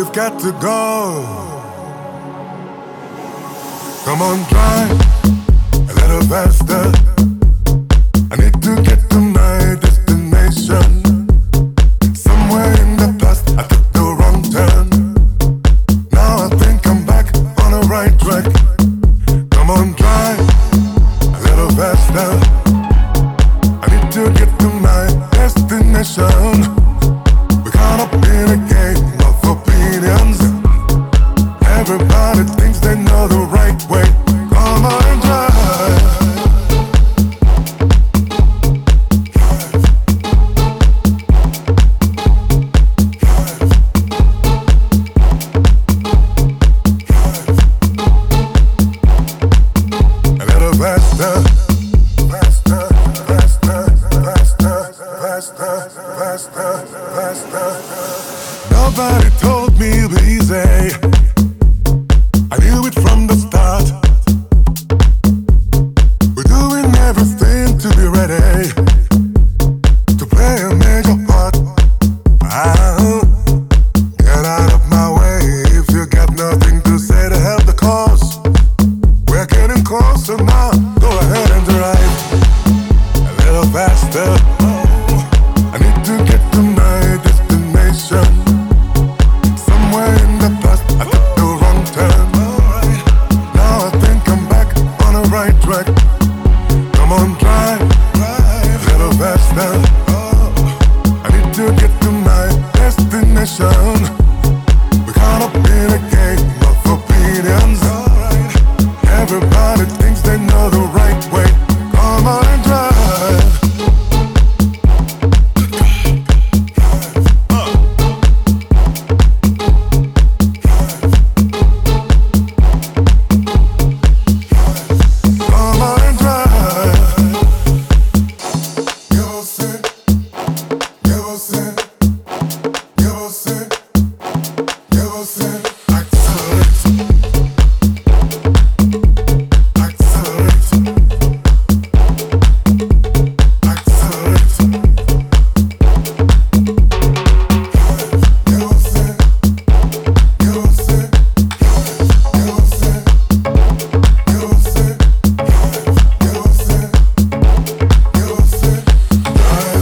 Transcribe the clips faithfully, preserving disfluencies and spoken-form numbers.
I've got to go. Come on, drive a little faster. I need to get to my destination. Somewhere in the past I took the wrong turn. Now I think I'm back on the right track. Come on, drive a little faster. I need to get to my destination. We're caught up in a game of opinions. Everybody thinks they know the right way. Come on, drive. A little faster, faster, faster, faster, faster, faster, faster. Nobody told me it'd be easy. I knew it from the start. We're doing everything to be ready to play a major part. Ah, get out of my way if you got nothing to say to help the cause. We're getting closer now. Go ahead and drive a little faster. I need to get to my destination. Somewhere in the past I took the wrong turn. Now I think I'm back on the right track. Come on, drive a little faster. I need to get to my destination. We're caught up in a game of opinions. Everybody thinks they know the right way. Come on, drive. Come on, drive. Give us it, give us it, give us it, give us it. Accelerate, accelerate, accelerate. Give us it, give us it, give us it, give us it, give us it, give us it. Drive,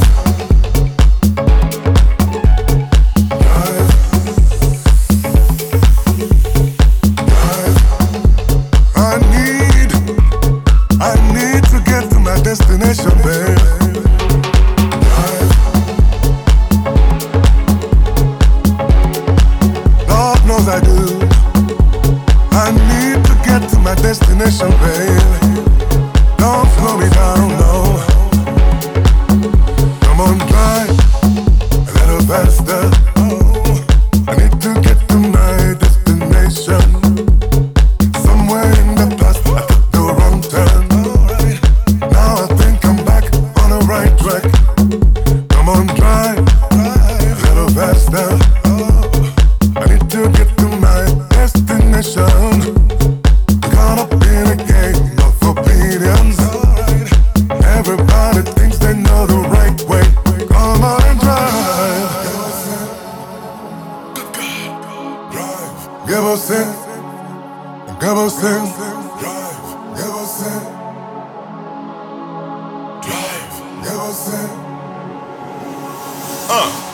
drive, drive. I need, I need to get to my destination, babe. Drive. Lord knows I do. I need to get to my destination, babe. Don't slow me down, no. Come on, drive a little faster. I need to get to my destination. Somewhere in the past I took the wrong turn. Now I think I'm back on the right track. Come on, drive a little faster. I need to get to my destination. We're caught up in a game of opinions. Everybody thinks they know the right way. Come on, drive. Give us it, give us it, drive. Give us it, drive. Give us it. Uh.